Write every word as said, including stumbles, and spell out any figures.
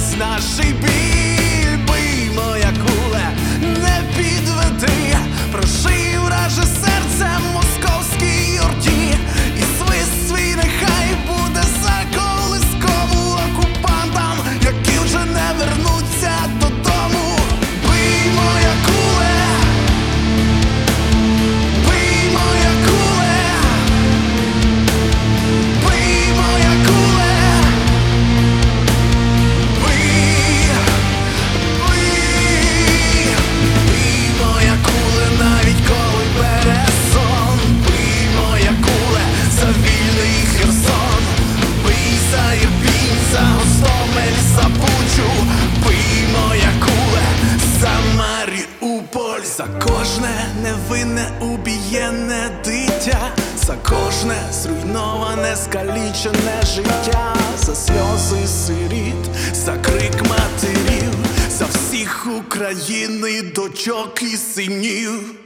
весь наш біль. Бий, моя куле, не підведи, проший враже серце московській юрті, і свист свій нехай буде за колискову окупантам, які вже не вернуться додому. Бий, моя куле, бий, моя куле, бий, моя куле, бий, бий, бий, моя куле, навіть коли бере сон. Бий, моя куле, за вільний Херсон. Бий за Ірпінь, за Гостомель, за Бучу. Бий, моя куле, за Маріуполь. За кожне невинне убієнне дитя, за кожне зруйноване, скалічене життя, за сльози сиріт, за крик матерів, за всіх України, дочок і синів.